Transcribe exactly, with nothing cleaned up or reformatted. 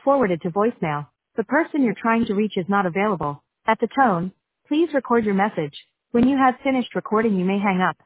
forwarded to voicemail. The person you're trying to reach is not available. At the tone, please record your message. When you have finished recording, you may hang up.